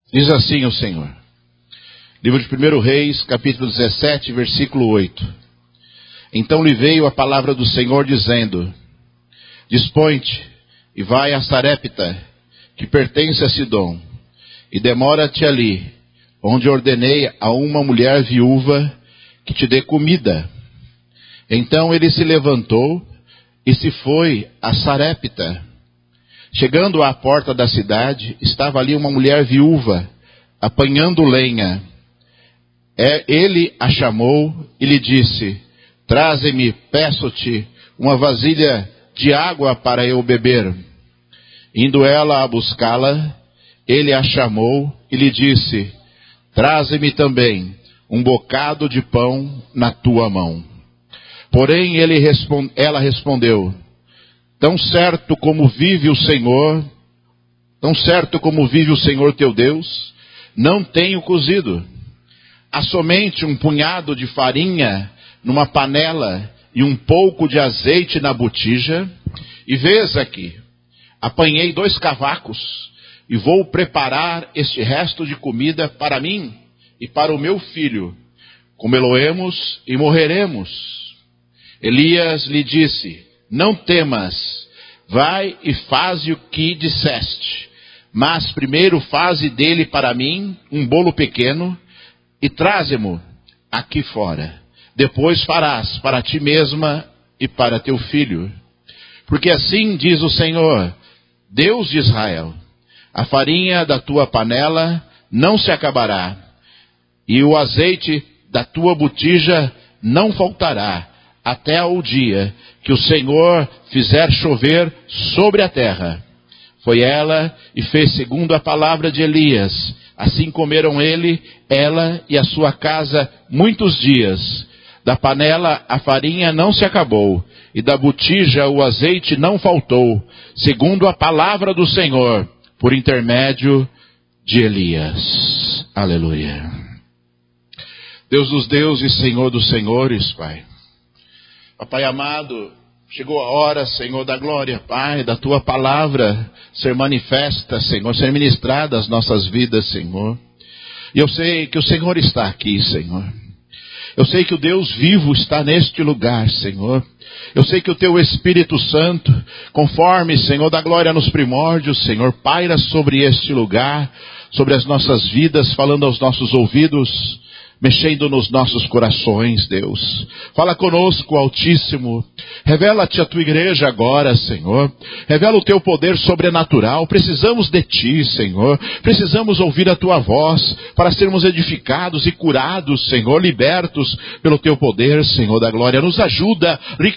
Diz assim o Senhor. Livro de 1 Reis, capítulo 17, versículo 8. Então lhe veio a palavra do Senhor dizendo: Dispõe-te e vai a Sarepta, que pertence a Sidom, e demora-te ali, onde ordenei a uma mulher viúva que te dê comida. Então ele se levantou e se foi a Sarepta. Chegando à porta da cidade, estava ali uma mulher viúva, apanhando lenha. Ele a chamou e lhe disse: Traze-me, peço-te, uma vasilha de água para eu beber. Indo ela a buscá-la, ele a chamou e lhe disse: Traze-me também um bocado de pão na tua mão. Porém ela respondeu: Tão certo como vive o Senhor teu Deus, não tenho cozido. Há somente um punhado de farinha numa panela e um pouco de azeite na botija. E vês aqui, apanhei 2 cavacos e vou preparar este resto de comida para mim e para o meu filho. Comê-lo-emos e morreremos. Elias lhe disse: Não temas, vai e faze o que disseste. Mas primeiro faze dele para mim um bolo pequeno e traze-mo aqui fora. Depois farás para ti mesma e para teu filho. Porque assim diz o Senhor, Deus de Israel: a farinha da tua panela não se acabará, e o azeite da tua botija não faltará, até o dia que o Senhor fizer chover sobre a terra. Foi ela e fez segundo a palavra de Elias. Assim comeram ela e a sua casa muitos dias. Da panela a farinha não se acabou, e da botija o azeite não faltou, segundo a palavra do Senhor, por intermédio de Elias. Aleluia. Deus dos deuses, Senhor dos senhores, Pai. Pai amado, chegou a hora, Senhor da glória, Pai, da Tua palavra ser manifesta, Senhor, ser ministrada às nossas vidas, Senhor. E eu sei que o Senhor está aqui, Senhor. Eu sei que o Deus vivo está neste lugar, Senhor. Eu sei que o Teu Espírito Santo, conforme, Senhor da glória nos primórdios, Senhor, paira sobre este lugar, sobre as nossas vidas, falando aos nossos ouvidos, mexendo nos nossos corações, Deus. Fala conosco, Altíssimo. Revela-te a tua igreja agora, Senhor. Revela o teu poder sobrenatural. Precisamos de ti, Senhor. Precisamos ouvir a tua voz para sermos edificados e curados, Senhor, libertos pelo teu poder, Senhor da glória. Nos ajuda.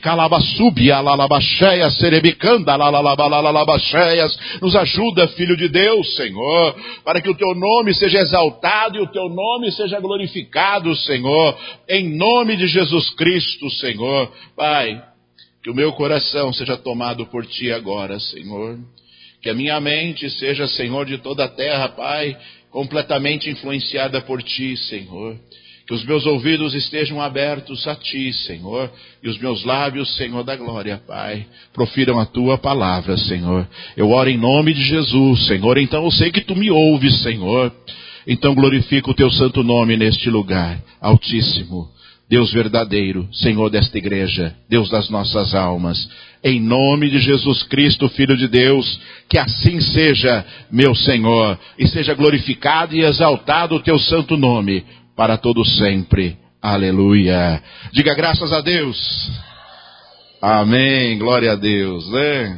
Nos ajuda, Filho de Deus, Senhor, para que o teu nome seja exaltado e o teu nome seja glorificado, Senhor, em nome de Jesus Cristo, Senhor. Pai, que o meu coração seja tomado por Ti agora, Senhor. Que a minha mente seja, Senhor, de toda a terra, Pai, completamente influenciada por Ti, Senhor. Que os meus ouvidos estejam abertos a Ti, Senhor, e os meus lábios, Senhor da glória, Pai, profiram a Tua palavra, Senhor. Eu oro em nome de Jesus, Senhor. Então eu sei que Tu me ouves, Senhor. Então glorifica o Teu santo nome neste lugar, Altíssimo, Deus verdadeiro, Senhor desta igreja, Deus das nossas almas. Em nome de Jesus Cristo, Filho de Deus, que assim seja, meu Senhor, e seja glorificado e exaltado o Teu santo nome, para todo sempre. Aleluia. Diga graças a Deus. Amém, glória a Deus, né?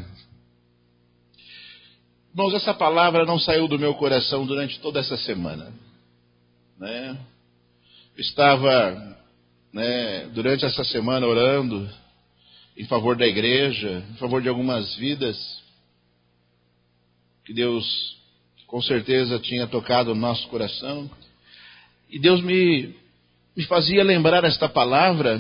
Irmãos, essa palavra não saiu do meu coração durante toda essa semana, né? Eu estava, durante essa semana orando em favor da igreja, em favor de algumas vidas que Deus com certeza tinha tocado no nosso coração. E Deus me fazia lembrar esta palavra,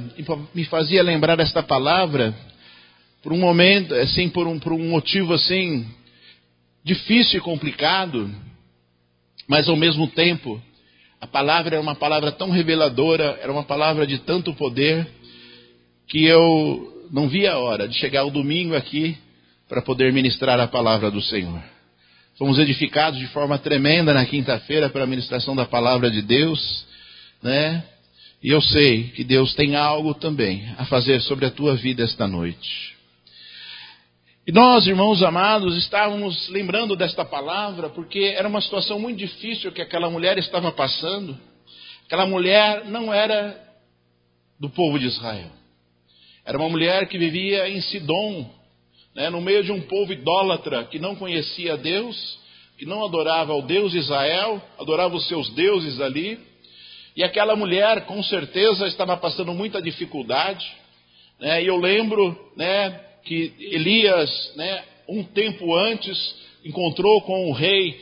por um momento, assim, por um motivo assim difícil e complicado, mas ao mesmo tempo, a palavra era uma palavra tão reveladora, era uma palavra de tanto poder, que eu não via a hora de chegar o domingo aqui para poder ministrar a palavra do Senhor. Fomos edificados de forma tremenda na quinta-feira pela ministração da palavra de Deus, né? E eu sei que Deus tem algo também a fazer sobre a tua vida esta noite. E nós, irmãos amados, estávamos lembrando desta palavra porque era uma situação muito difícil que aquela mulher estava passando. Aquela mulher não era do povo de Israel. Era uma mulher que vivia em Sidom, né, no meio de um povo idólatra que não conhecia Deus, que não adorava ao Deus de Israel, adorava os seus deuses ali. E aquela mulher, com certeza, estava passando muita dificuldade, né? E eu lembro, né, que Elias, né, um tempo antes, encontrou com o rei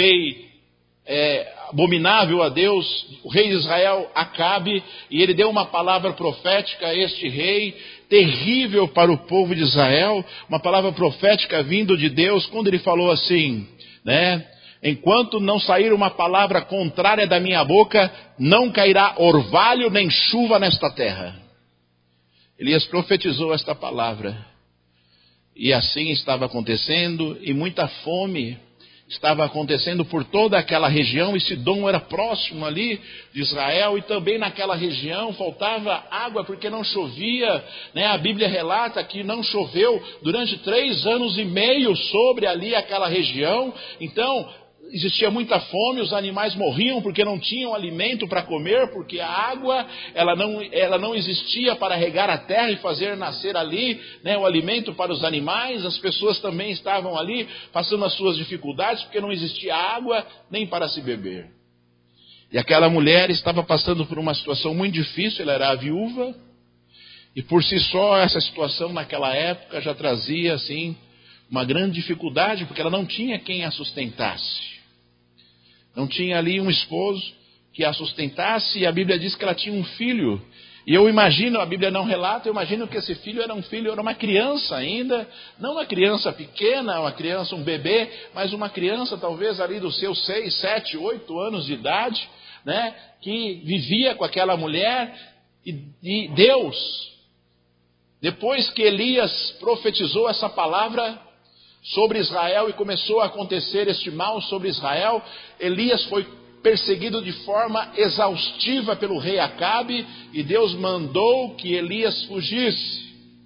abominável a Deus, o rei de Israel, Acabe, e ele deu uma palavra profética a este rei, terrível para o povo de Israel, uma palavra profética vindo de Deus, quando ele falou assim, né? Enquanto não sair uma palavra contrária da minha boca, não cairá orvalho nem chuva nesta terra. Elias profetizou esta palavra. E assim estava acontecendo, e muita fome estava acontecendo por toda aquela região, e Sidom era próximo ali de Israel, e também naquela região faltava água porque não chovia, né? A Bíblia relata que não choveu durante 3 anos e meio sobre ali aquela região. Então existia muita fome, os animais morriam porque não tinham alimento para comer, porque a água ela não existia para regar a terra e fazer nascer ali, né, o alimento para os animais. As pessoas também estavam ali passando as suas dificuldades porque não existia água nem para se beber. E aquela mulher estava passando por uma situação muito difícil, ela era a viúva, e por si só essa situação naquela época já trazia assim uma grande dificuldade, porque ela não tinha quem a sustentasse. Não tinha ali um esposo que a sustentasse, e a Bíblia diz que ela tinha um filho. E eu imagino, a Bíblia não relata, eu imagino que esse filho era uma criança ainda, não uma criança pequena, uma criança, um bebê, mas uma criança talvez ali dos seus 6, 7, 8 anos de idade, né, que vivia com aquela mulher, e Deus, depois que Elias profetizou essa palavra sobre Israel e começou a acontecer este mal sobre Israel, Elias foi perseguido de forma exaustiva pelo rei Acabe, e Deus mandou que Elias fugisse.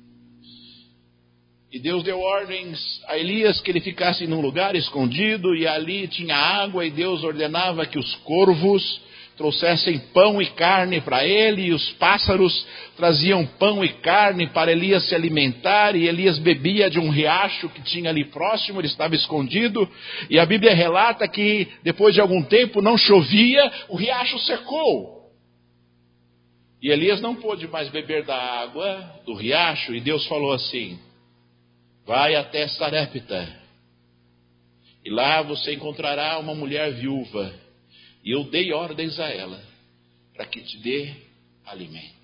E Deus deu ordens a Elias que ele ficasse num lugar escondido, e ali tinha água, e Deus ordenava que os corvos trouxessem pão e carne para ele, e os pássaros traziam pão e carne para Elias se alimentar, e Elias bebia de um riacho que tinha ali próximo, ele estava escondido, e a Bíblia relata que depois de algum tempo não chovia, o riacho secou. E Elias não pôde mais beber da água do riacho, e Deus falou assim: vai até Sarepta, e lá você encontrará uma mulher viúva, e eu dei ordens a ela para que te dê alimento.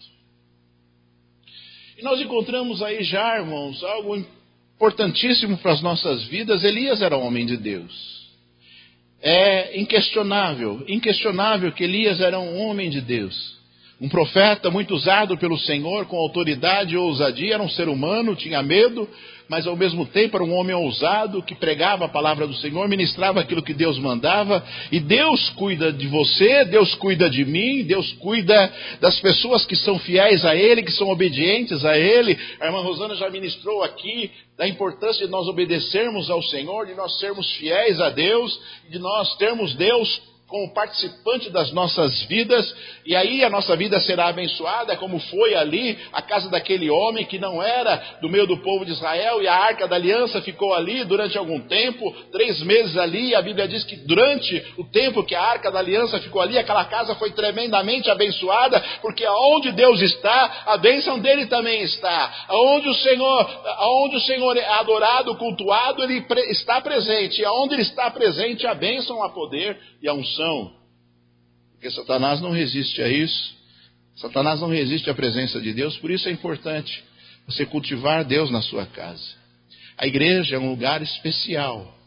E nós encontramos aí já, irmãos, algo importantíssimo para as nossas vidas. Elias era um homem de Deus. É inquestionável que Elias era um homem de Deus. Um profeta muito usado pelo Senhor, com autoridade e ousadia. Era um ser humano, tinha medo, mas ao mesmo tempo era um homem ousado, que pregava a palavra do Senhor, ministrava aquilo que Deus mandava. E Deus cuida de você, Deus cuida de mim, Deus cuida das pessoas que são fiéis a Ele, que são obedientes a Ele. A irmã Rosana já ministrou aqui da importância de nós obedecermos ao Senhor, de nós sermos fiéis a Deus, de nós termos Deus como participante das nossas vidas, e aí a nossa vida será abençoada, como foi ali a casa daquele homem que não era do meio do povo de Israel, e a arca da aliança ficou ali durante algum tempo, 3 meses ali. A Bíblia diz que durante o tempo que a arca da aliança ficou ali, aquela casa foi tremendamente abençoada, porque aonde Deus está, a bênção dele também está. Aonde o Senhor é adorado, cultuado, ele está presente, e aonde ele está presente, a bênção, a poder e a unção. Porque Satanás não resiste a isso. Satanás não resiste à presença de Deus. Por isso é importante você cultivar Deus na sua casa. A igreja é um lugar especial.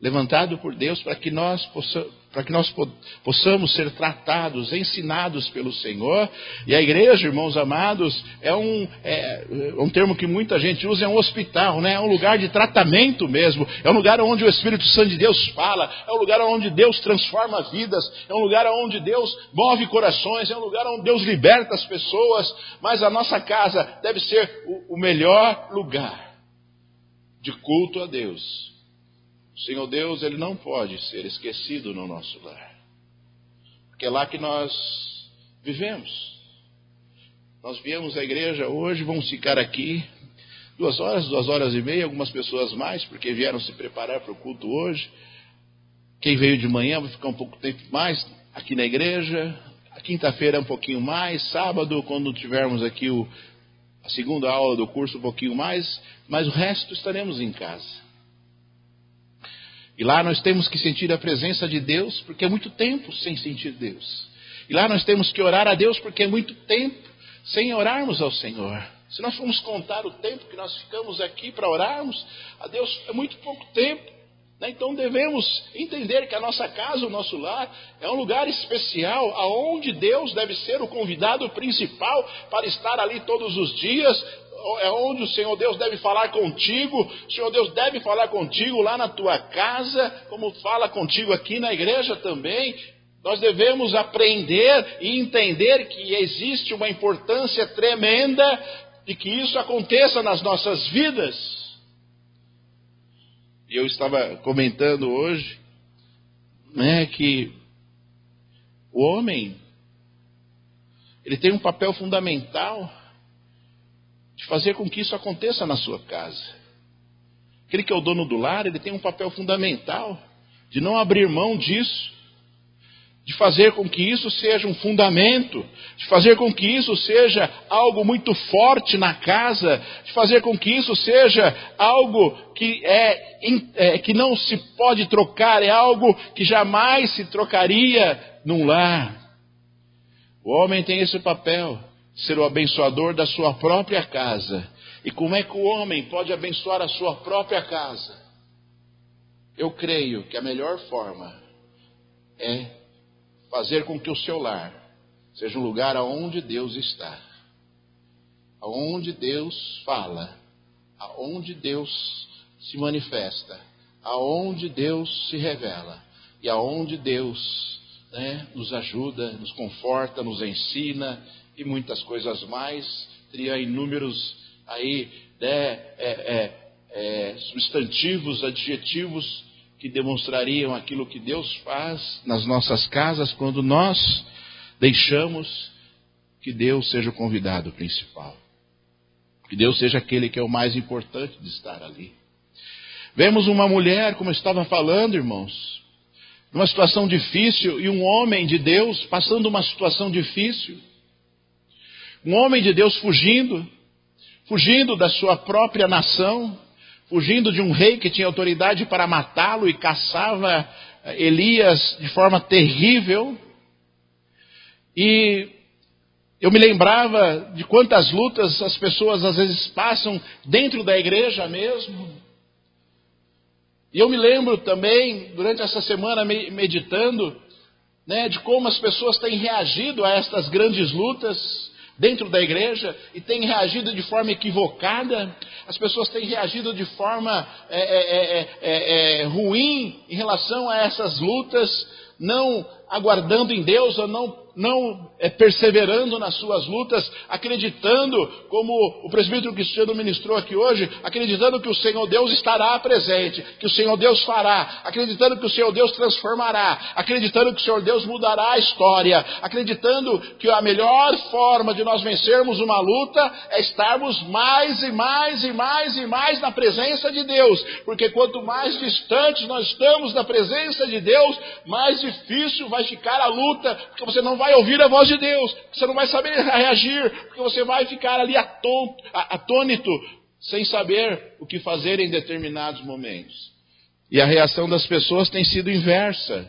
levantado por Deus para que nós possamos ser tratados, ensinados pelo Senhor. E a igreja, irmãos amados, é um termo que muita gente usa, é um hospital, né? É um lugar de tratamento mesmo, é um lugar onde o Espírito Santo de Deus fala, é um lugar onde Deus transforma vidas, é um lugar onde Deus move corações, é um lugar onde Deus liberta as pessoas. Mas a nossa casa deve ser o melhor lugar de culto a Deus. O Senhor Deus, Ele não pode ser esquecido no nosso lar, porque é lá que nós vivemos. Nós viemos à igreja hoje, vamos ficar aqui 2 horas e meia, algumas pessoas mais, porque vieram se preparar para o culto hoje. Quem veio de manhã vai ficar um pouco tempo mais aqui na igreja, a quinta-feira um pouquinho mais, sábado, quando tivermos aqui a segunda aula do curso, um pouquinho mais, mas o resto estaremos em casa. E lá nós temos que sentir a presença de Deus, porque é muito tempo sem sentir Deus. E lá nós temos que orar a Deus, porque é muito tempo sem orarmos ao Senhor. Se nós formos contar o tempo que nós ficamos aqui para orarmos a Deus, é muito pouco tempo, né? Então devemos entender que a nossa casa, o nosso lar, é um lugar especial, aonde Deus deve ser o convidado principal para estar ali todos os dias. É onde o Senhor Deus deve falar contigo. O Senhor Deus deve falar contigo lá na tua casa, como fala contigo aqui na igreja também. Nós devemos aprender e entender que existe uma importância tremenda de que isso aconteça nas nossas vidas. E eu estava comentando hoje, né, que o homem, ele tem um papel fundamental de fazer com que isso aconteça na sua casa. Aquele que é o dono do lar, ele tem um papel fundamental de não abrir mão disso, de fazer com que isso seja um fundamento, de fazer com que isso seja algo muito forte na casa, de fazer com que isso seja algo que não se pode trocar, é algo que jamais se trocaria num lar. O homem tem esse papel, ser o abençoador da sua própria casa. E como é que o homem pode abençoar a sua própria casa? Eu creio que a melhor forma é fazer com que o seu lar seja um lugar aonde Deus está, aonde Deus fala, aonde Deus se manifesta, aonde Deus se revela e aonde Deus, né, nos ajuda, nos conforta, nos ensina e muitas coisas mais. Teria inúmeros aí, substantivos, adjetivos que demonstrariam aquilo que Deus faz nas nossas casas quando nós deixamos que Deus seja o convidado principal, que Deus seja aquele que é o mais importante de estar ali. Vemos uma mulher, como eu estava falando, irmãos, numa situação difícil, e um homem de Deus passando uma situação difícil. Um homem de Deus fugindo da sua própria nação, fugindo de um rei que tinha autoridade para matá-lo e caçava Elias de forma terrível. E eu me lembrava de quantas lutas as pessoas às vezes passam dentro da igreja mesmo. E eu me lembro também, durante essa semana, meditando, né, de como as pessoas têm reagido a estas grandes lutas dentro da igreja, e têm reagido de forma equivocada. As pessoas têm reagido de forma ruim em relação a essas lutas, não aguardando em Deus, ou não perseverando nas suas lutas, acreditando, como o presbítero Cristiano ministrou aqui hoje, acreditando que o Senhor Deus estará presente, que o Senhor Deus fará, acreditando que o Senhor Deus transformará, acreditando que o Senhor Deus mudará a história, acreditando que a melhor forma de nós vencermos uma luta é estarmos mais e mais e mais e mais na presença de Deus, porque quanto mais distantes nós estamos da presença de Deus, mais difícil vai ficar a luta, porque você não vai ouvir a voz de Deus, você não vai saber reagir, porque você vai ficar ali atônito, sem saber o que fazer em determinados momentos. E a reação das pessoas tem sido inversa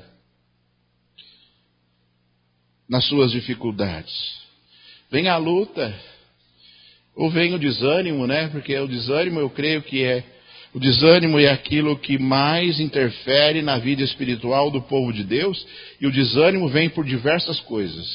nas suas dificuldades. Vem a luta, ou vem o desânimo, né? Porque o desânimo eu creio que é O desânimo é aquilo que mais interfere na vida espiritual do povo de Deus, e o desânimo vem por diversas coisas.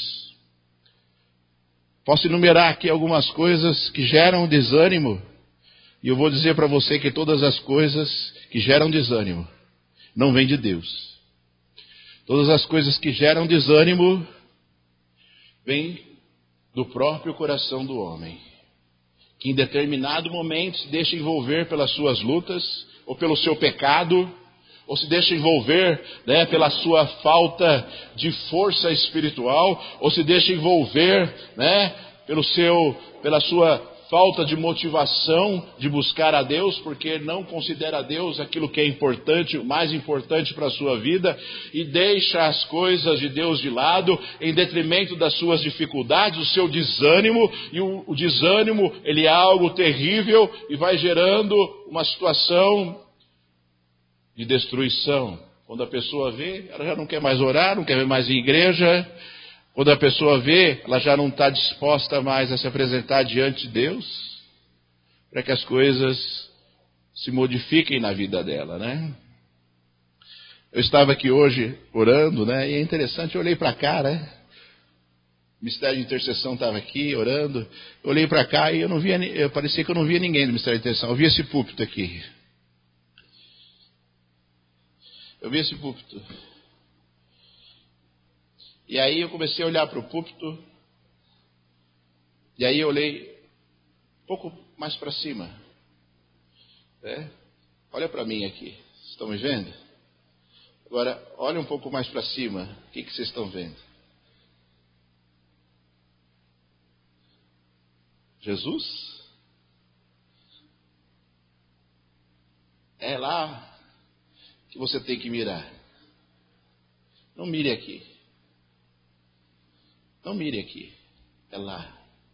Posso enumerar aqui algumas coisas que geram desânimo, e eu vou dizer para você que todas as coisas que geram desânimo não vêm de Deus. Todas as coisas que geram desânimo vêm do próprio coração do homem, que em determinado momento se deixa envolver pelas suas lutas, ou pelo seu pecado, ou se deixa envolver, né, pela sua falta de força espiritual, ou se deixa envolver, né, pela sua falta de motivação de buscar a Deus, porque não considera a Deus aquilo que é importante, o mais importante para a sua vida, e deixa as coisas de Deus de lado, em detrimento das suas dificuldades, o seu desânimo, e o desânimo, ele é algo terrível, e vai gerando uma situação de destruição. Quando a pessoa vê, ela já não quer mais orar, não quer mais ir em igreja. Quando a pessoa vê, ela já não está disposta mais a se apresentar diante de Deus, para que as coisas se modifiquem na vida dela, né? Eu estava aqui hoje orando, né? E é interessante, eu olhei para cá, né? O Ministério de Intercessão estava aqui orando. Eu olhei para cá e parecia que eu não via ninguém do Ministério de Intercessão. Eu vi esse púlpito aqui. Eu vi esse púlpito. E aí eu comecei a olhar para o púlpito, e aí eu olhei um pouco mais para cima. Olha para mim aqui, vocês estão me vendo? Agora, olha um pouco mais para cima, o que vocês estão vendo? Jesus? É lá que você tem que mirar. Não mire aqui. Não mire aqui, é lá.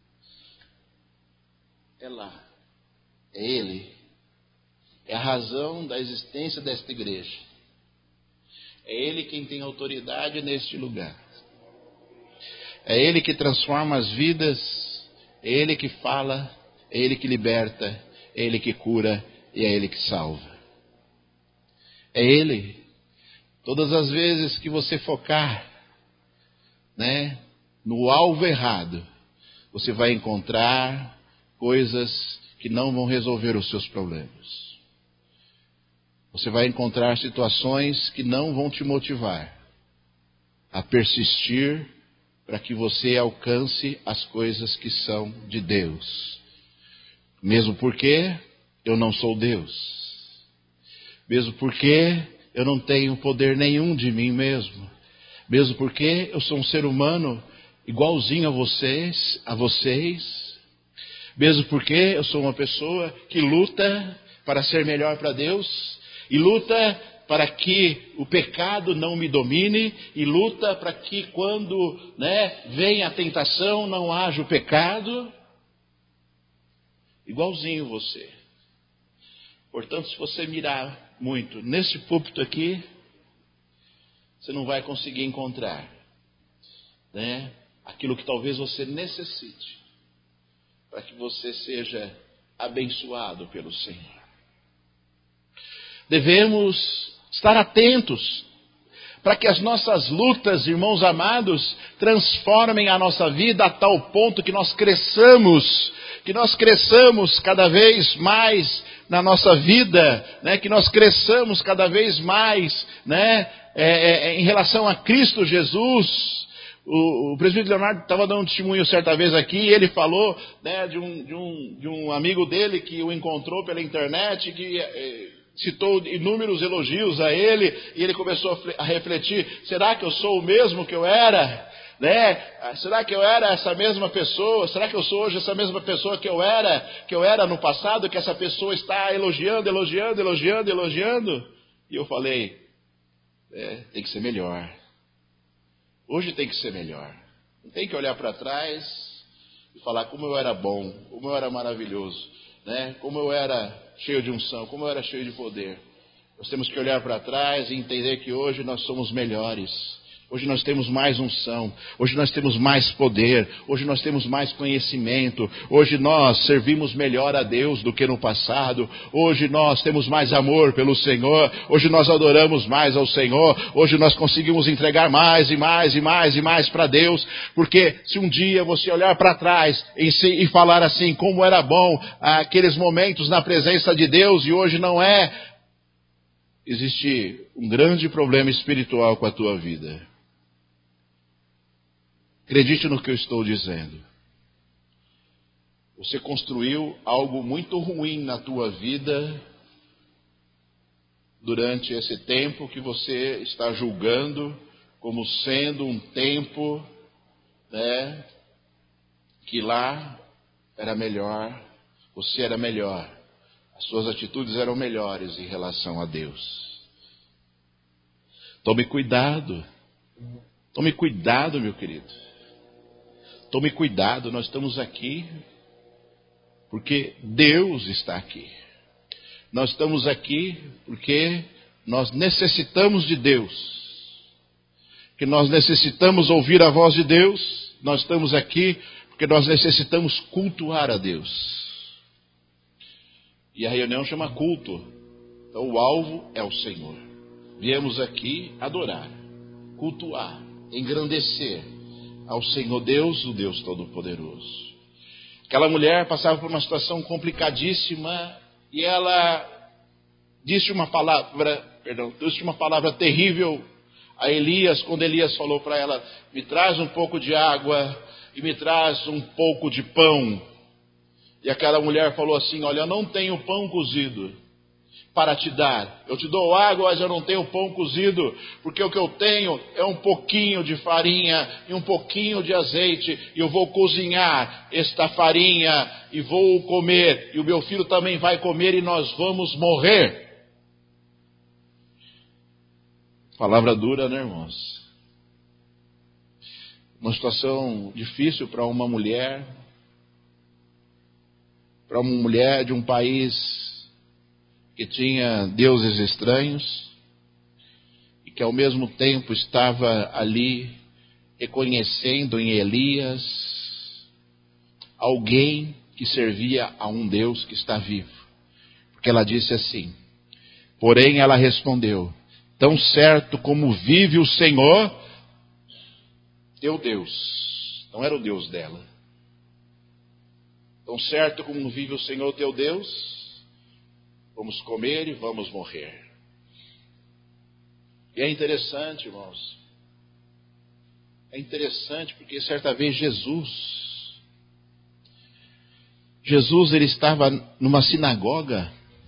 É lá. É Ele. É a razão da existência desta igreja. É Ele quem tem autoridade neste lugar. É Ele que transforma as vidas. É Ele que fala. É Ele que liberta. É Ele que cura. E é Ele que salva. É Ele. Todas as vezes que você focar, né, no alvo errado, você vai encontrar coisas que não vão resolver os seus problemas. Você vai encontrar situações que não vão te motivar a persistir para que você alcance as coisas que são de Deus. Mesmo porque eu não sou Deus. Mesmo porque eu não tenho poder nenhum de mim mesmo. Mesmo porque eu sou um ser humano igualzinho a vocês, mesmo porque eu sou uma pessoa que luta para ser melhor para Deus, e luta para que o pecado não me domine, e luta para que quando, né, vem a tentação não haja o pecado, igualzinho você. Portanto, se você mirar muito nesse púlpito aqui, você não vai conseguir encontrar, né, aquilo que talvez você necessite para que você seja abençoado pelo Senhor. Devemos estar atentos para que as nossas lutas, irmãos amados, transformem a nossa vida a tal ponto que nós cresçamos cada vez mais na nossa vida, né? Que nós cresçamos cada vez mais, né? Em relação a Cristo Jesus. O presbítero Leonardo estava dando um testemunho certa vez aqui, e ele falou, né, de um amigo dele que o encontrou pela internet, que citou inúmeros elogios a ele, e ele começou a refletir: será que eu sou o mesmo que eu era? Né? Será que eu era essa mesma pessoa? Será que eu sou hoje essa mesma pessoa que eu era no passado, que essa pessoa está elogiando? E eu falei, tem que ser melhor. Hoje tem que ser melhor. Não tem que olhar para trás e falar como eu era bom, como eu era maravilhoso, né? Como eu era cheio de unção, como eu era cheio de poder. Nós temos que olhar para trás e entender que hoje nós somos melhores. Hoje nós temos mais unção, hoje nós temos mais poder, hoje nós temos mais conhecimento, hoje nós servimos melhor a Deus do que no passado, hoje nós temos mais amor pelo Senhor, hoje nós adoramos mais ao Senhor, hoje nós conseguimos entregar mais e mais e mais e mais para Deus, porque se um dia você olhar para trás e falar assim, como era bom aqueles momentos na presença de Deus e hoje não é, existe um grande problema espiritual com a tua vida. Acredite no que eu estou dizendo. Você construiu algo muito ruim na tua vida durante esse tempo que você está julgando como sendo um tempo, né, que lá era melhor, você era melhor, as suas atitudes eram melhores em relação a Deus. Tome cuidado, meu querido. Tome cuidado, nós estamos aqui porque Deus está aqui. Nós estamos aqui porque nós necessitamos de Deus. Que nós necessitamos ouvir a voz de Deus. Nós estamos aqui porque nós necessitamos cultuar a Deus. E a reunião chama culto. Então o alvo é o Senhor. Viemos aqui adorar, cultuar, engrandecer ao Senhor Deus, o Deus Todo-Poderoso. Aquela mulher passava por uma situação complicadíssima e ela disse uma palavra terrível a Elias, quando Elias falou para ela, me traz um pouco de água e me traz um pouco de pão. E aquela mulher falou assim, olha, eu não tenho pão cozido para te dar. Eu te dou água, mas eu não tenho pão cozido, porque o que eu tenho é um pouquinho de farinha e um pouquinho de azeite, e eu vou cozinhar esta farinha e vou comer, e o meu filho também vai comer e nós vamos morrer. Palavra dura, né, irmãos? Uma situação difícil para uma mulher de um país que tinha deuses estranhos e que ao mesmo tempo estava ali reconhecendo em Elias alguém que servia a um Deus que está vivo. Porque ela disse assim, porém ela respondeu, tão certo como vive o Senhor, teu Deus. Não era o Deus dela. Tão certo como vive o Senhor teu Deus, vamos comer e vamos morrer. E é interessante, irmãos. É interessante porque certa vez Jesus ele estava numa sinagoga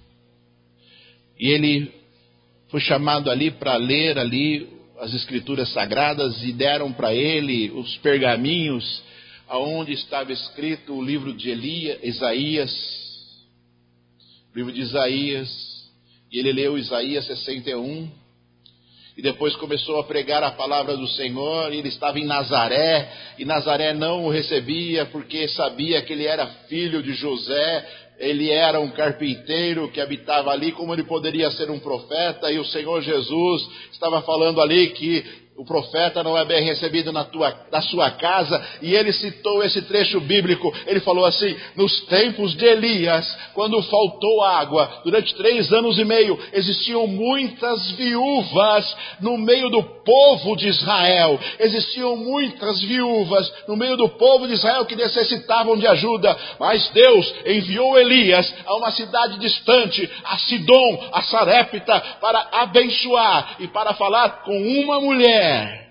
e ele foi chamado ali para ler ali as escrituras sagradas e deram para ele os pergaminhos aonde estava escrito o livro de Isaías. Livro de Isaías, e ele leu Isaías 61, e depois começou a pregar a palavra do Senhor, e ele estava em Nazaré, e Nazaré não o recebia, porque sabia que ele era filho de José, ele era um carpinteiro que habitava ali, como ele poderia ser um profeta, e o Senhor Jesus estava falando ali que o profeta não é bem recebido na sua casa, e ele citou esse trecho bíblico, ele falou assim, nos tempos de Elias, quando faltou água, durante 3 anos e meio, existiam muitas viúvas no meio do povo de Israel, existiam muitas viúvas no meio do povo de Israel que necessitavam de ajuda, mas Deus enviou Elias a uma cidade distante, a Sidom, a Sarepta, para abençoar e para falar com uma mulher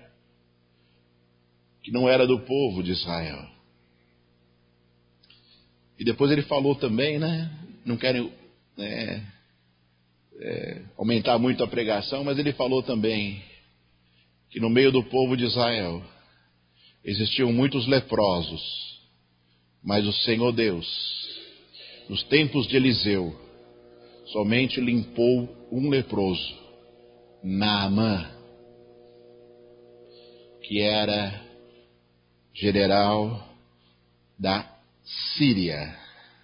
que não era do povo de Israel. E depois ele falou também, né? Não quero aumentar muito a pregação, mas ele falou também que no meio do povo de Israel existiam muitos leprosos, mas o Senhor Deus, nos tempos de Eliseu, somente limpou um leproso, Naamã, que era general da Síria.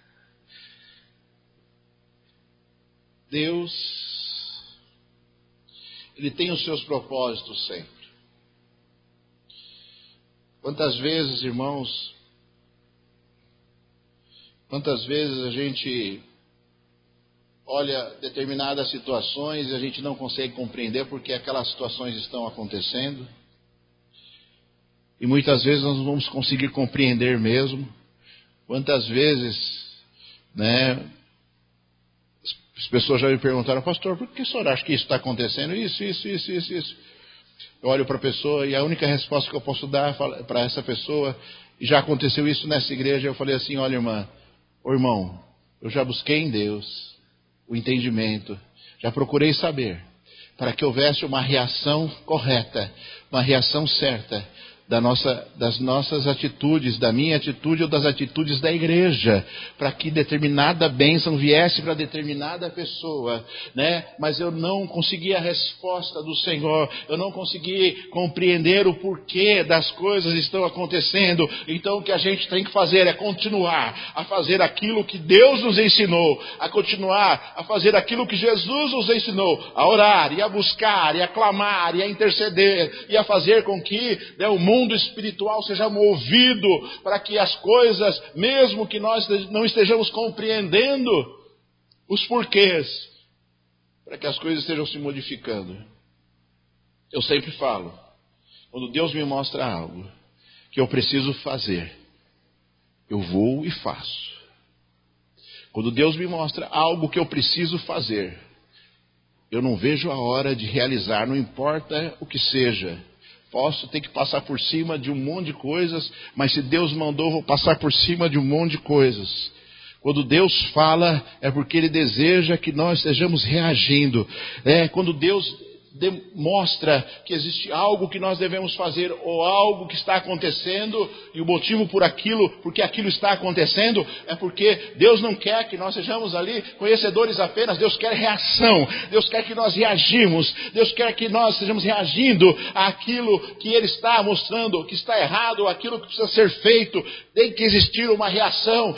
Deus, Ele tem os seus propósitos sempre. Quantas vezes, irmãos, quantas vezes a gente olha determinadas situações e a gente não consegue compreender porque aquelas situações estão acontecendo. E muitas vezes nós não vamos conseguir compreender mesmo. Quantas vezes, né, as pessoas já me perguntaram: pastor, por que o senhor acha que isso está acontecendo? Isso. Eu olho para a pessoa e a única resposta que eu posso dar para essa pessoa, e já aconteceu isso nessa igreja, eu falei assim: olha, irmã, ô irmão, eu já busquei em Deus o entendimento, já procurei saber, para que houvesse uma reação correta, uma reação certa das nossas atitudes, da minha atitude ou das atitudes da igreja, para que determinada bênção viesse para determinada pessoa, né? Mas eu não consegui a resposta do Senhor, eu não consegui compreender o porquê das coisas estão acontecendo. Então o que a gente tem que fazer é continuar a fazer aquilo que Deus nos ensinou, a continuar a fazer aquilo que Jesus nos ensinou, a orar e a buscar e a clamar e a interceder e a fazer com que, né, o mundo espiritual seja movido para que as coisas, mesmo que nós não estejamos compreendendo os porquês, para que as coisas estejam se modificando. Eu sempre falo, quando Deus me mostra algo que eu preciso fazer, eu vou e faço. Quando Deus me mostra algo que eu preciso fazer, eu não vejo a hora de realizar, não importa o que seja. Posso ter que passar por cima de um monte de coisas, mas se Deus mandou, vou passar por cima de um monte de coisas. Quando Deus fala, é porque Ele deseja que nós estejamos reagindo. Quando Deus demonstra que existe algo que nós devemos fazer ou algo que está acontecendo, e o motivo porque aquilo está acontecendo, é porque Deus não quer que nós sejamos ali conhecedores apenas. Deus quer reação, Deus quer que nós reagimos, Deus quer que nós estejamos reagindo àquilo que Ele está mostrando que está errado, àquilo que precisa ser feito. Tem que existir uma reação,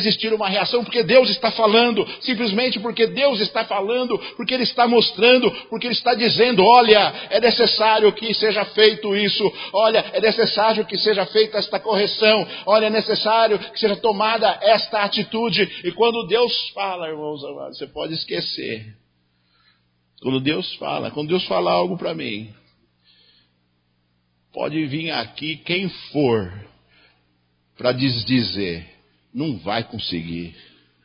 porque Deus está falando, simplesmente porque Deus está falando, porque Ele está mostrando, porque Ele está dizendo: olha, é necessário que seja feito isso, olha, é necessário que seja feita esta correção, olha, é necessário que seja tomada esta atitude. E quando Deus fala, irmãos amados, você pode esquecer. Quando Deus fala algo para mim, pode vir aqui quem for para dizer, não vai conseguir,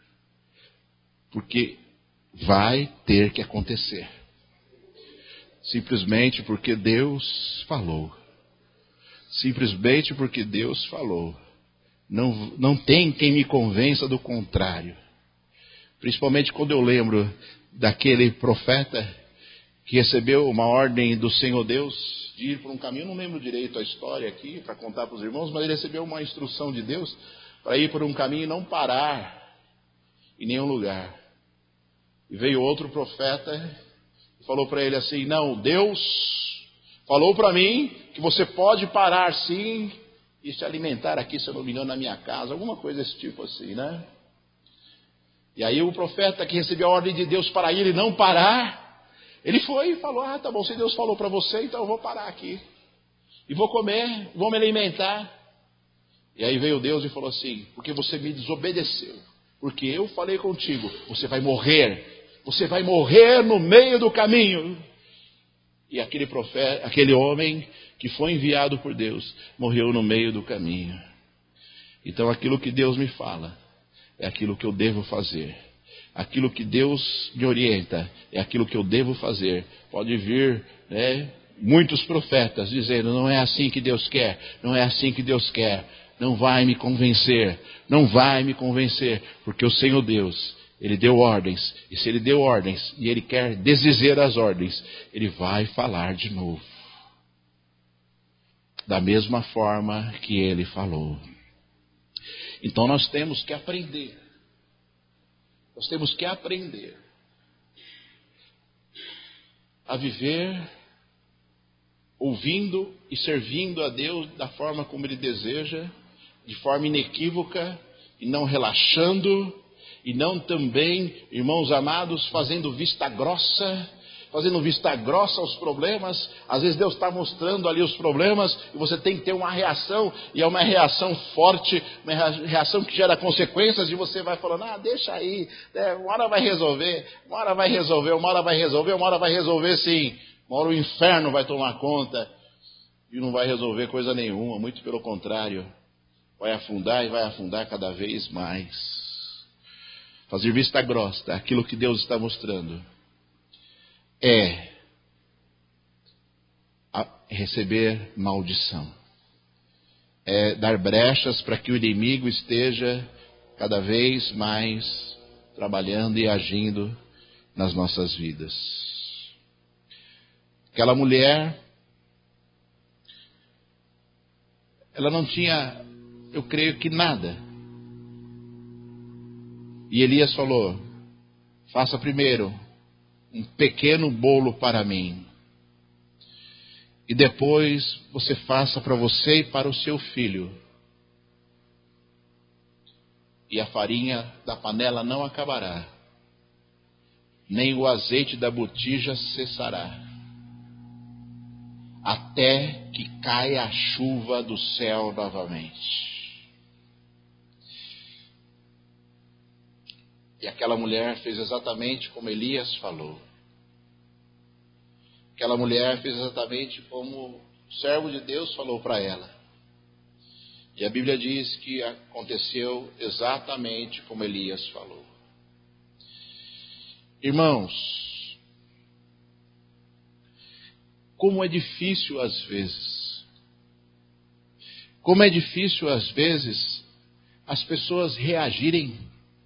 porque vai ter que acontecer. Simplesmente porque Deus falou. Simplesmente porque Deus falou. Não tem quem me convença do contrário. Principalmente quando eu lembro daquele profeta que recebeu uma ordem do Senhor Deus de ir por um caminho. Eu não lembro direito a história aqui para contar para os irmãos, mas ele recebeu uma instrução de Deus para ir por um caminho e não parar em nenhum lugar. E veio outro profeta, falou para ele assim: não, Deus falou para mim que você pode parar sim e se alimentar aqui, se eu não me engano, na minha casa, alguma coisa desse tipo assim, né? E aí o profeta que recebeu a ordem de Deus para ir e não parar, ele foi e falou: tá bom, se Deus falou para você, então eu vou parar aqui e vou comer, vou me alimentar. E aí veio Deus e falou assim: porque você me desobedeceu, porque eu falei contigo, você vai morrer no meio do caminho. E aquele homem que foi enviado por Deus, morreu no meio do caminho. Então aquilo que Deus me fala, é aquilo que eu devo fazer. Aquilo que Deus me orienta, é aquilo que eu devo fazer. Pode vir, né, muitos profetas dizendo: não é assim que Deus quer, não é assim que Deus quer. Não vai me convencer, porque o Senhor Deus, Ele deu ordens, e se Ele deu ordens, e Ele quer desdizer as ordens, Ele vai falar de novo. Da mesma forma que Ele falou. Então nós temos que aprender. A viver, ouvindo e servindo a Deus da forma como Ele deseja, de forma inequívoca, e não relaxando, e não também, irmãos amados, fazendo vista grossa, fazendo vista grossa aos problemas. Às vezes Deus está mostrando ali os problemas e você tem que ter uma reação, e é uma reação forte, uma reação que gera consequências, e você vai falando, deixa aí, uma hora vai resolver, uma hora vai resolver, uma hora vai resolver, uma hora vai resolver sim. Uma hora o inferno vai tomar conta e não vai resolver coisa nenhuma, muito pelo contrário, vai afundar e vai afundar cada vez mais. Fazer vista grossa, aquilo que Deus está mostrando, é receber maldição. É dar brechas para que o inimigo esteja cada vez mais trabalhando e agindo nas nossas vidas. Aquela mulher, ela não tinha, eu creio que nada. E Elias falou, faça primeiro um pequeno bolo para mim. E depois você faça para você e para o seu filho. E a farinha da panela não acabará, nem o azeite da botija cessará, até que caia a chuva do céu novamente. E aquela mulher fez exatamente como Elias falou. Aquela mulher fez exatamente como o servo de Deus falou para ela. E a Bíblia diz que aconteceu exatamente como Elias falou. Irmãos, como é difícil às vezes. Como é difícil às vezes as pessoas reagirem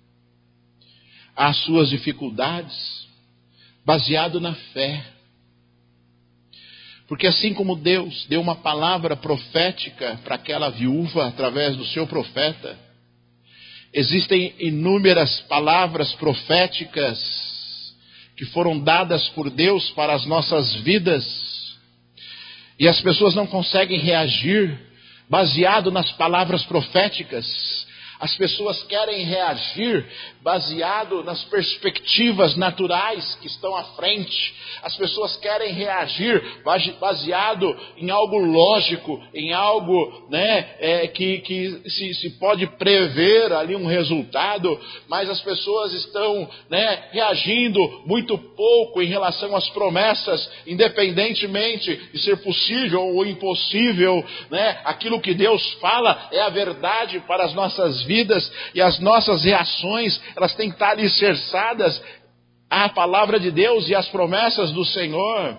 às suas dificuldades baseado na fé. Porque assim como Deus deu uma palavra profética para aquela viúva através do seu profeta, existem inúmeras palavras proféticas que foram dadas por Deus para as nossas vidas, e as pessoas não conseguem reagir baseado nas palavras proféticas. As pessoas querem reagir baseado nas perspectivas naturais que estão à frente. As pessoas querem reagir baseado em algo lógico, em algo, que se pode prever ali um resultado. Mas as pessoas estão, reagindo muito pouco em relação às promessas, independentemente de ser possível ou impossível. Aquilo que Deus fala é a verdade para as nossas vidas. E as nossas reações, elas têm que estar alicerçadas à palavra de Deus e às promessas do Senhor.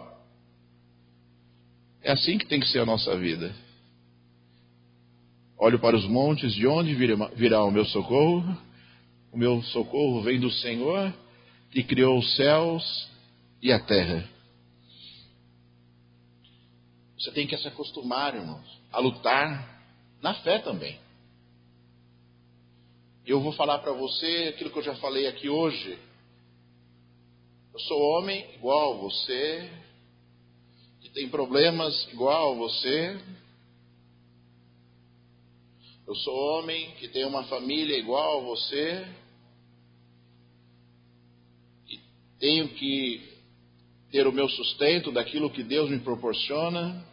É assim que tem que ser a nossa vida. Olho para os montes, de onde virá o meu socorro? O meu socorro vem do Senhor, que criou os céus e a terra. Você tem que se acostumar, irmãos, a lutar na fé também. Eu vou falar para você aquilo que eu já falei aqui hoje. Eu sou homem igual a você, que tem problemas igual a você. Eu sou homem que tem uma família igual a você. E tenho que ter o meu sustento daquilo que Deus me proporciona.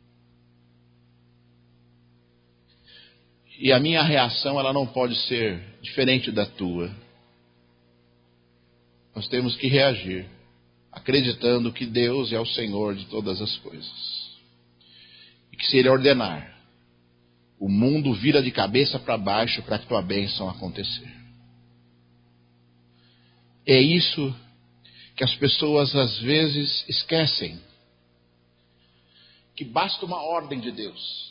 E a minha reação, ela não pode ser diferente da tua. Nós temos que reagir, acreditando que Deus é o Senhor de todas as coisas. E que se Ele ordenar, o mundo vira de cabeça para baixo para que tua bênção acontecer. É isso que as pessoas às vezes esquecem. Que basta uma ordem de Deus.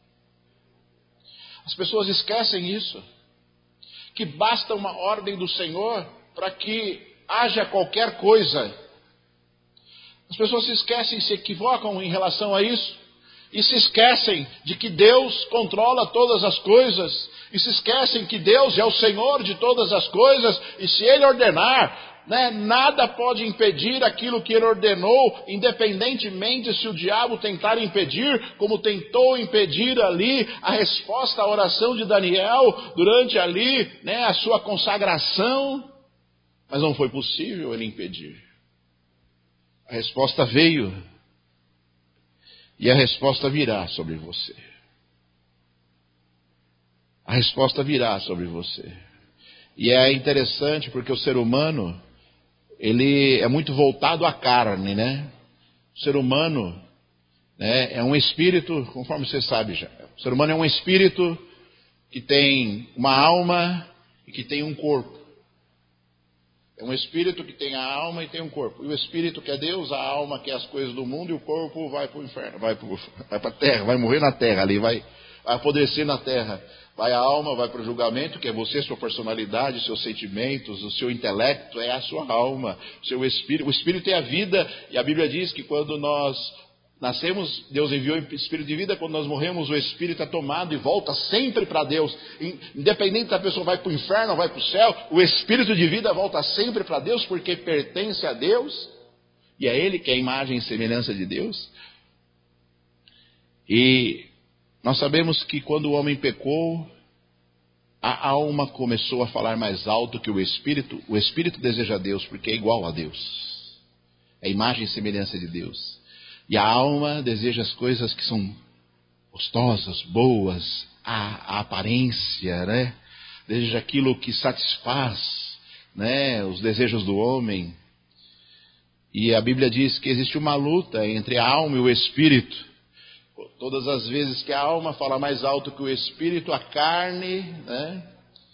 As pessoas esquecem isso, que basta uma ordem do Senhor para que haja qualquer coisa. As pessoas se esquecem, se equivocam em relação a isso, e se esquecem de que Deus controla todas as coisas, e se esquecem que Deus é o Senhor de todas as coisas, e se Ele ordenar, nada pode impedir aquilo que Ele ordenou, independentemente se o diabo tentar impedir, como tentou impedir ali a resposta à oração de Daniel, durante ali, a sua consagração, mas não foi possível ele impedir. A resposta veio. E a resposta virá sobre você. A resposta virá sobre você. E é interessante porque o ser humano, ele é muito voltado à carne, né? O ser humano, né, é um espírito, conforme você sabe já. O ser humano é um espírito que tem uma alma e que tem um corpo. É um espírito que tem a alma e tem um corpo. E o espírito que é Deus, a alma que é as coisas do mundo, e o corpo vai para o inferno, vai para a terra, vai morrer na terra ali, vai apodrecer na terra. Vai a alma, vai para o julgamento, que é você, sua personalidade, seus sentimentos, o seu intelecto, é a sua alma, o seu espírito. O espírito é a vida, e a Bíblia diz que quando nós nascemos, Deus enviou o espírito de vida, quando nós morremos, o espírito é tomado e volta sempre para Deus. Independente se a pessoa vai para o inferno ou vai para o céu, o espírito de vida volta sempre para Deus, porque pertence a Deus, e é Ele que é a imagem e semelhança de Deus. E nós sabemos que quando o homem pecou, a alma começou a falar mais alto que o espírito. O espírito deseja Deus porque é igual a Deus. É a imagem e semelhança de Deus. E a alma deseja as coisas que são gostosas, boas, a aparência, né? Deseja aquilo que satisfaz, né, os desejos do homem. E a Bíblia diz que existe uma luta entre a alma e o espírito. Todas as vezes que a alma fala mais alto que o espírito, a carne, né,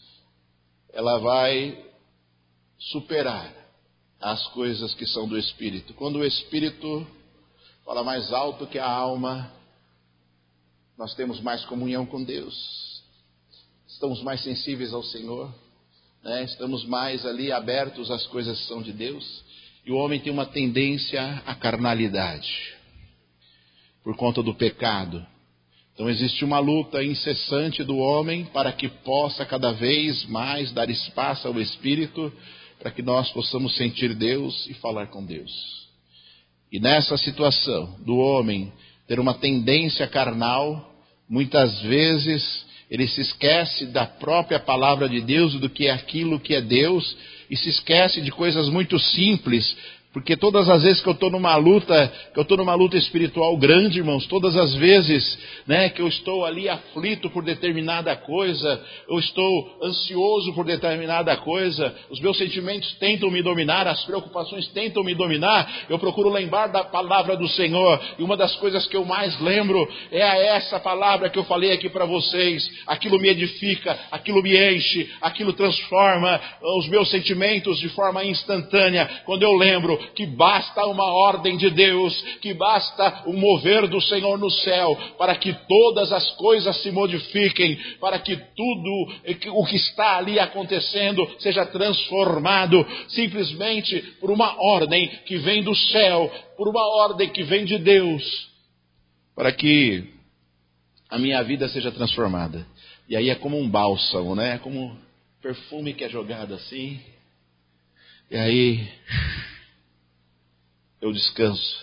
ela vai superar as coisas que são do espírito. Quando o espírito fala mais alto que a alma, nós temos mais comunhão com Deus. Estamos mais sensíveis ao Senhor, né? Estamos mais ali abertos às coisas que são de Deus. E o homem tem uma tendência à carnalidade, por conta do pecado. Então existe uma luta incessante do homem para que possa cada vez mais dar espaço ao Espírito, para que nós possamos sentir Deus e falar com Deus. E nessa situação do homem ter uma tendência carnal, muitas vezes ele se esquece da própria palavra de Deus, do que é aquilo que é Deus, e se esquece de coisas muito simples. Porque todas as vezes que eu estou numa luta espiritual grande, irmãos, todas as vezes, né, que eu estou ali aflito por determinada coisa, eu estou ansioso por determinada coisa, os meus sentimentos tentam me dominar, as preocupações tentam me dominar, eu procuro lembrar da palavra do Senhor, e uma das coisas que eu mais lembro é essa palavra que eu falei aqui para vocês. Aquilo me edifica, aquilo me enche, aquilo transforma os meus sentimentos de forma instantânea, quando eu lembro que basta uma ordem de Deus, que basta o mover do Senhor no céu, para que todas as coisas se modifiquem, para que tudo o que está ali acontecendo seja transformado, simplesmente por uma ordem que vem do céu, por uma ordem que vem de Deus, para que a minha vida seja transformada. E aí é como um bálsamo, né? É como um perfume que é jogado assim, e aí eu descanso,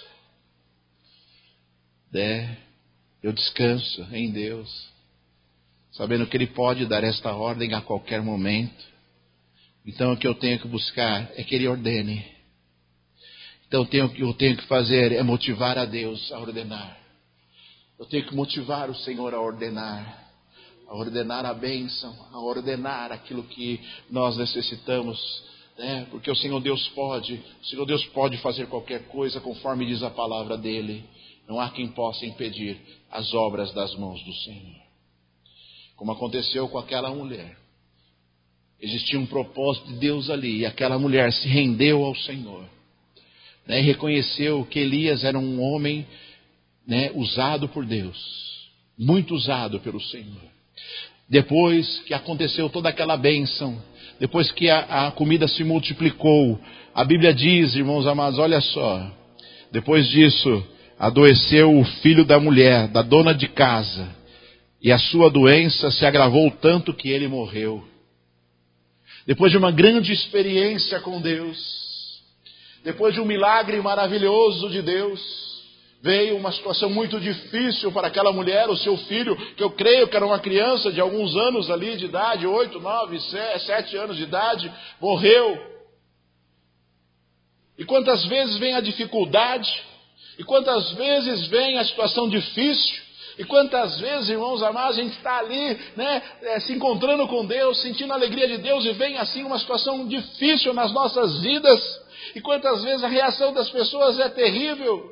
né? Eu descanso em Deus, sabendo que Ele pode dar esta ordem a qualquer momento. Então o que eu tenho que buscar é que Ele ordene. Então o que eu tenho que fazer é motivar a Deus a ordenar. Eu tenho que motivar o Senhor a ordenar a bênção, a ordenar aquilo que nós necessitamos, né? Porque o Senhor Deus pode fazer qualquer coisa conforme diz a palavra dele. Não há quem possa impedir as obras das mãos do Senhor. Como aconteceu com aquela mulher. Existia um propósito de Deus ali, e aquela mulher se rendeu ao Senhor, né? E reconheceu que Elias era um homem, né, usado por Deus, muito usado pelo Senhor. Depois que aconteceu toda aquela bênção, depois que a comida se multiplicou, a Bíblia diz, irmãos amados, olha só, depois disso, adoeceu o filho da mulher, da dona de casa, e a sua doença se agravou tanto que ele morreu. Depois de uma grande experiência com Deus, depois de um milagre maravilhoso de Deus, veio uma situação muito difícil para aquela mulher. O seu filho, que eu creio que era uma criança de alguns anos ali de idade, 8, 9, 7 anos de idade, morreu. E quantas vezes vem a dificuldade, e quantas vezes vem a situação difícil, e quantas vezes, irmãos amados, a gente está ali, se encontrando com Deus, sentindo a alegria de Deus, e vem assim uma situação difícil nas nossas vidas, e quantas vezes a reação das pessoas é terrível.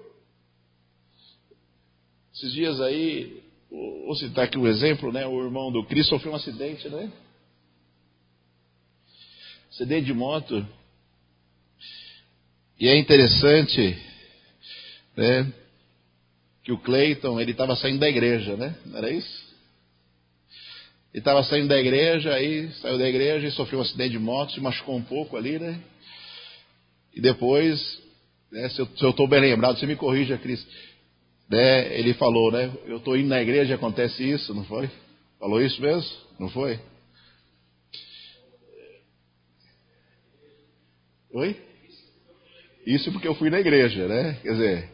Esses dias aí, vou citar aqui um exemplo, o irmão do Cris sofreu um acidente, acidente de moto. E é interessante, que o Cleiton, ele estava saindo da igreja, não era isso? Ele estava saindo da igreja, aí saiu da igreja e sofreu um acidente de moto, se machucou um pouco ali, E depois, se eu estou bem lembrado, você me corrija, Cris, ele falou, eu estou indo na igreja e acontece isso, não foi? Falou isso mesmo? Não foi? Oi? Isso porque eu fui na igreja, Quer dizer,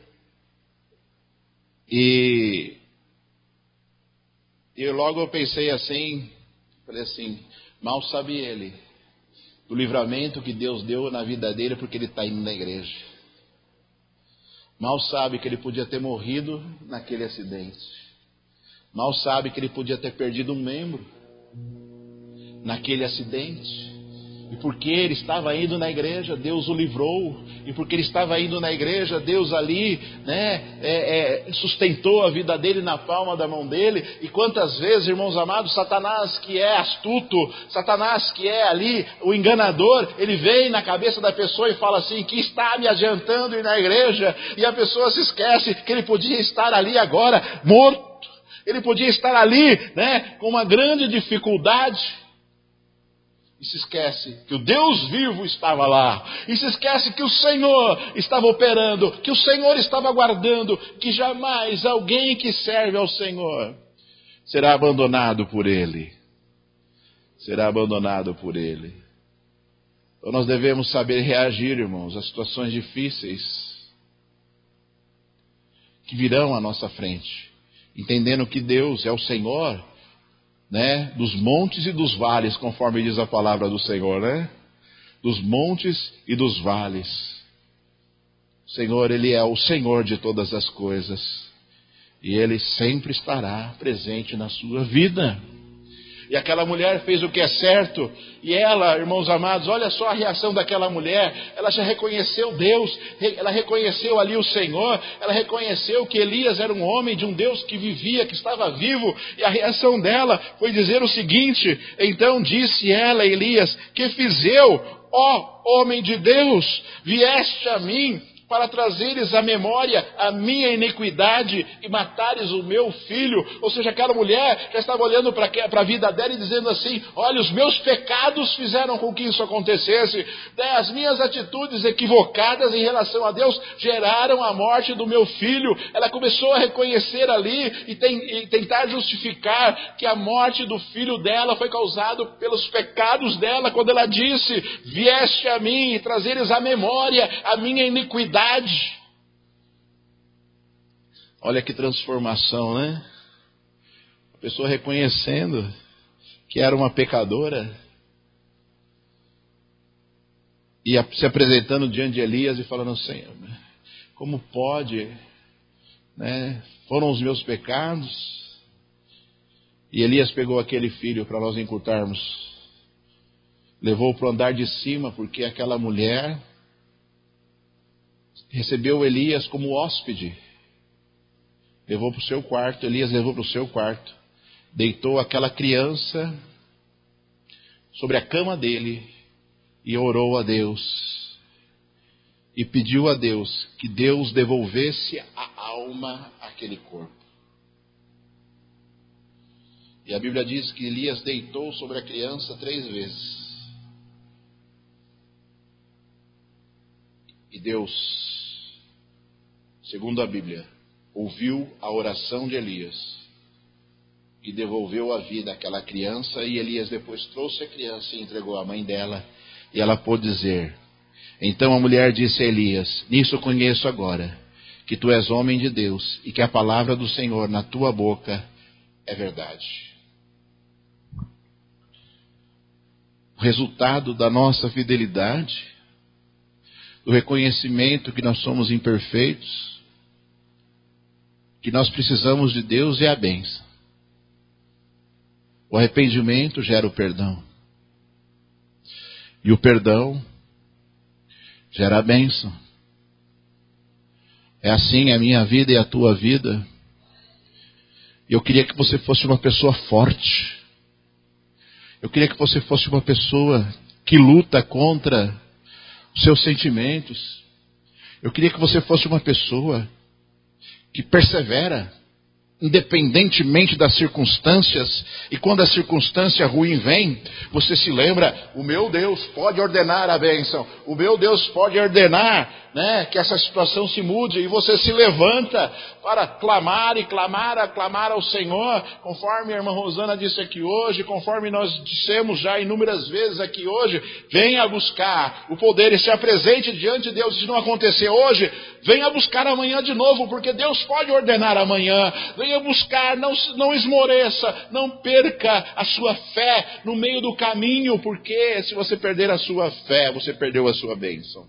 e logo eu pensei assim, falei assim, mal sabe ele do livramento que Deus deu na vida dele porque ele está indo na igreja. Mal sabe que ele podia ter morrido naquele acidente. Mal sabe que ele podia ter perdido um membro naquele acidente. E porque ele estava indo na igreja, Deus o livrou. E porque ele estava indo na igreja, Deus ali, sustentou a vida dele na palma da mão dele. E quantas vezes, irmãos amados, Satanás, que é astuto, Satanás, que é ali o enganador, ele vem na cabeça da pessoa e fala assim, que está me adiantando ir na igreja. E a pessoa se esquece que ele podia estar ali agora, morto. Ele podia estar ali, com uma grande dificuldade. E se esquece que o Deus vivo estava lá. E se esquece que o Senhor estava operando, que o Senhor estava guardando, que jamais alguém que serve ao Senhor será abandonado por Ele. Será abandonado por Ele. Então nós devemos saber reagir, irmãos, a situações difíceis que virão à nossa frente. Entendendo que Deus é o Senhor, dos montes e dos vales, conforme diz a palavra do Senhor, dos montes e dos vales. O Senhor, Ele é o Senhor de todas as coisas. E Ele sempre estará presente na sua vida. E aquela mulher fez o que é certo. E ela, irmãos amados, olha só a reação daquela mulher. Ela já reconheceu Deus. Ela reconheceu ali o Senhor. Ela reconheceu que Elias era um homem de um Deus que vivia, que estava vivo. E a reação dela foi dizer o seguinte. Então disse ela a Elias, que fiz eu, ó homem de Deus? Vieste a mim para trazeres à memória a minha iniquidade e matares o meu filho. Ou seja, aquela mulher já estava olhando para a vida dela e dizendo assim, olha, os meus pecados fizeram com que isso acontecesse. As minhas atitudes equivocadas em relação a Deus geraram a morte do meu filho. Ela começou a reconhecer ali e tentar justificar que a morte do filho dela foi causada pelos pecados dela, quando ela disse, vieste a mim e trazeres à memória a minha iniquidade. Olha que transformação, A pessoa reconhecendo que era uma pecadora e se apresentando diante de Elias e falando, Senhor, como pode, foram os meus pecados. E Elias pegou aquele filho para nós encurtarmos, levou para o andar de cima, porque aquela mulher recebeu Elias como hóspede, levou para o seu quarto. Elias levou para o seu quarto, deitou aquela criança sobre a cama dele e orou a Deus e pediu a Deus que Deus devolvesse a alma àquele corpo. E a Bíblia diz que Elias deitou sobre a criança 3 vezes. E Deus, segundo a Bíblia, ouviu a oração de Elias e devolveu a vida àquela criança. E Elias depois trouxe a criança e entregou à mãe dela. E ela pôde dizer, então a mulher disse a Elias, nisso eu conheço agora que tu és homem de Deus e que a palavra do Senhor na tua boca é verdade. O resultado da nossa fidelidade do reconhecimento que nós somos imperfeitos, que nós precisamos de Deus, é a bênção. O arrependimento gera o perdão. E o perdão gera a bênção. É assim a minha vida e a tua vida. Eu queria que você fosse uma pessoa forte. Eu queria que você fosse uma pessoa que luta contra os seus sentimentos. Eu queria que você fosse uma pessoa que persevera, independentemente das circunstâncias. E quando a circunstância ruim vem, você se lembra: o meu Deus pode ordenar a bênção. O meu Deus pode ordenar, que essa situação se mude. E você se levanta para clamar e clamar ao Senhor, conforme a irmã Rosana disse aqui hoje, conforme nós dissemos já inúmeras vezes aqui hoje. Venha buscar o poder e se apresente diante de Deus. Se não acontecer hoje, venha buscar amanhã de novo, porque Deus pode ordenar amanhã. Venha buscar, não esmoreça, não perca a sua fé no meio do caminho, porque se você perder a sua fé, você perdeu a sua bênção.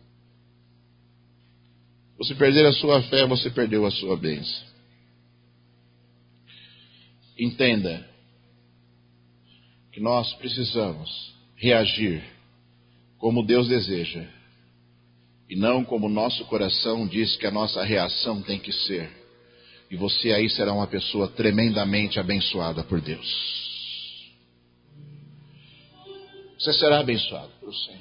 Você perder a sua fé, você perdeu a sua bênção. Entenda que nós precisamos reagir como Deus deseja, e não como nosso coração diz que a nossa reação tem que ser. E você aí será uma pessoa tremendamente abençoada por Deus. Você será abençoado pelo Senhor.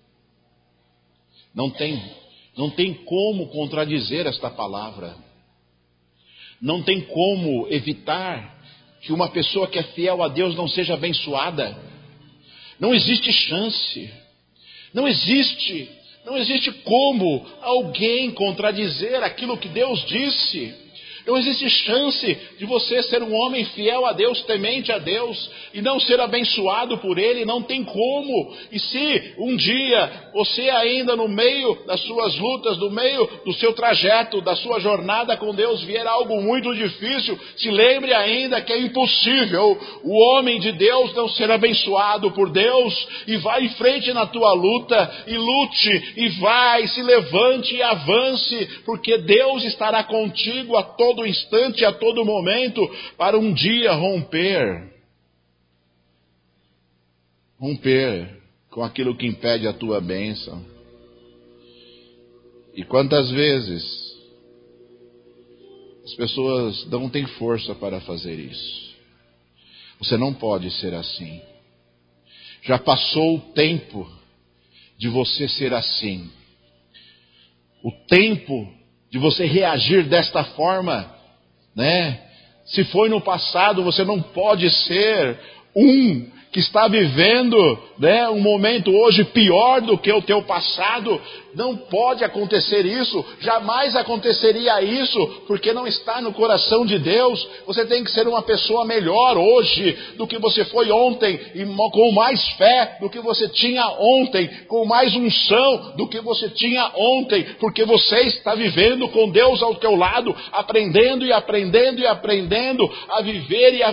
Não tem como contradizer esta palavra. Não tem como evitar que uma pessoa que é fiel a Deus não seja abençoada. Não existe chance. Não existe como alguém contradizer aquilo que Deus disse. Não existe chance de você ser um homem fiel a Deus, temente a Deus, e não ser abençoado por Ele. Não tem como. E se um dia você ainda no meio das suas lutas, no meio do seu trajeto, da sua jornada com Deus, vier algo muito difícil, se lembre ainda que é impossível o homem de Deus não ser abençoado por Deus. E vá em frente na tua luta, e lute, e vai, se levante e avance, porque Deus estará contigo a todo instante, a todo momento, para um dia romper com aquilo que impede a tua bênção. E quantas vezes as pessoas não têm força para fazer isso? Você não pode ser assim. Já passou o tempo de você ser assim. O tempo de você reagir desta forma, Se foi no passado, você não pode ser que está vivendo, um momento hoje pior do que o teu passado. Não pode acontecer isso, jamais aconteceria isso, porque não está no coração de Deus. Você tem que ser uma pessoa melhor hoje do que você foi ontem, e com mais fé do que você tinha ontem, com mais unção do que você tinha ontem, porque você está vivendo com Deus ao teu lado, aprendendo e aprendendo e aprendendo a viver e a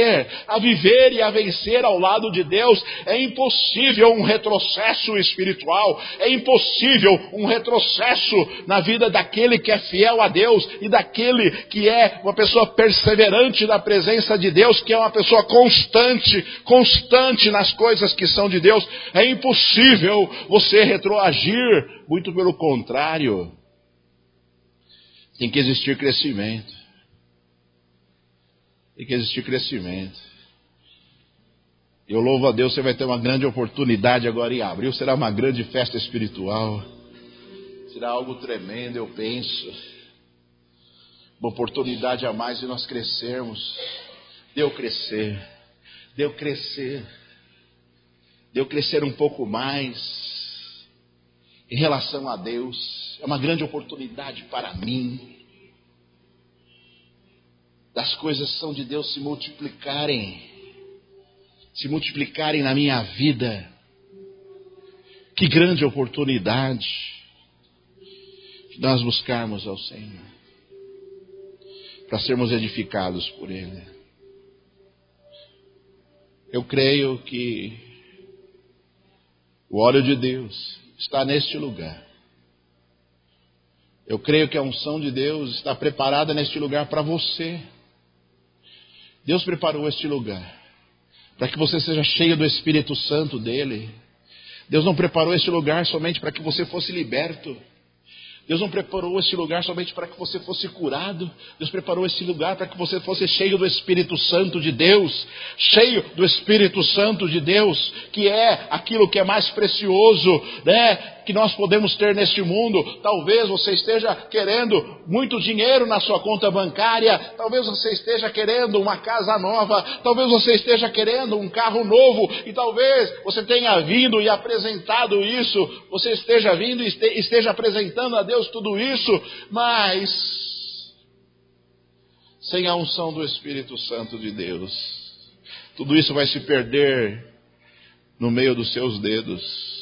vencer ao lado de Deus. É impossível um retrocesso espiritual, é impossível um retrocesso na vida daquele que é fiel a Deus e daquele que é uma pessoa perseverante na presença de Deus, que é uma pessoa constante nas coisas que são de Deus. É impossível você retroagir, muito pelo contrário. Tem que existir crescimento. Eu louvo a Deus, você vai ter uma grande oportunidade agora em abril. Será uma grande festa espiritual. Será algo tremendo, eu penso. Uma oportunidade a mais de nós crescermos. De eu crescer um pouco mais em relação a Deus. É uma grande oportunidade para mim. Das coisas que são de Deus se multiplicarem na minha vida. Que grande oportunidade de nós buscarmos ao Senhor, para sermos edificados por Ele. Eu creio que o óleo de Deus está neste lugar. Eu creio que a unção de Deus está preparada neste lugar para você. Deus preparou este lugar para que você seja cheio do Espírito Santo dele. Deus não preparou este lugar somente para que você fosse liberto. Deus não preparou este lugar somente para que você fosse curado. Deus preparou este lugar para que você fosse cheio do Espírito Santo de Deus. Cheio do Espírito Santo de Deus, que é aquilo que é mais precioso, né, que nós podemos ter neste mundo. Talvez você esteja querendo muito dinheiro na sua conta bancária. Talvez você esteja querendo uma casa nova. Talvez você esteja querendo um carro novo. E talvez você tenha vindo e apresentado isso. Você esteja vindo e esteja apresentando a Deus tudo isso, mas sem a unção do Espírito Santo de Deus, tudo isso vai se perder no meio dos seus dedos.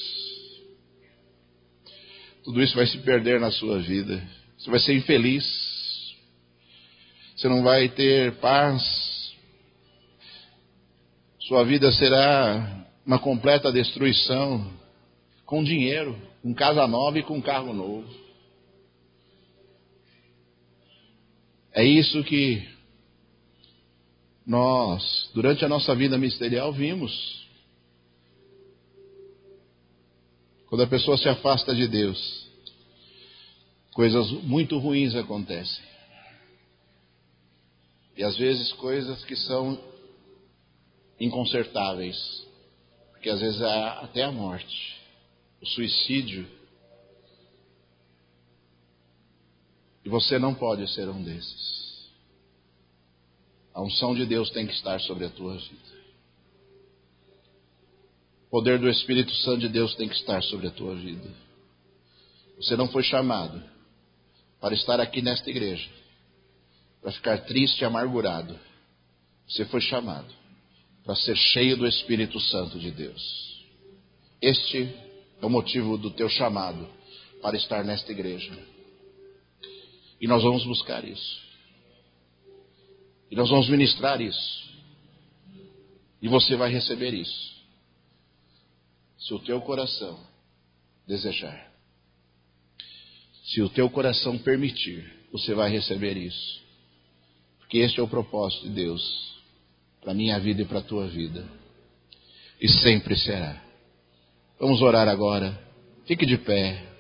Tudo isso vai se perder na sua vida. Você vai ser infeliz. Você não vai ter paz. Sua vida será uma completa destruição, com dinheiro, com casa nova e com carro novo. É isso que nós, durante a nossa vida ministerial, vimos. Quando a pessoa se afasta de Deus, coisas muito ruins acontecem. E às vezes coisas que são inconsertáveis. Porque às vezes há até a morte, o suicídio. E você não pode ser um desses. A unção de Deus tem que estar sobre a tua vida. O poder do Espírito Santo de Deus tem que estar sobre a tua vida. Você não foi chamado para estar aqui nesta igreja, para ficar triste e amargurado. Você foi chamado para ser cheio do Espírito Santo de Deus. Este é o motivo do teu chamado para estar nesta igreja. E nós vamos buscar isso. E nós vamos ministrar isso. E você vai receber isso. Se o teu coração desejar. Se o teu coração permitir, você vai receber isso. Porque este é o propósito de Deus para a minha vida e para a tua vida. E sempre será. Vamos orar agora. Fique de pé.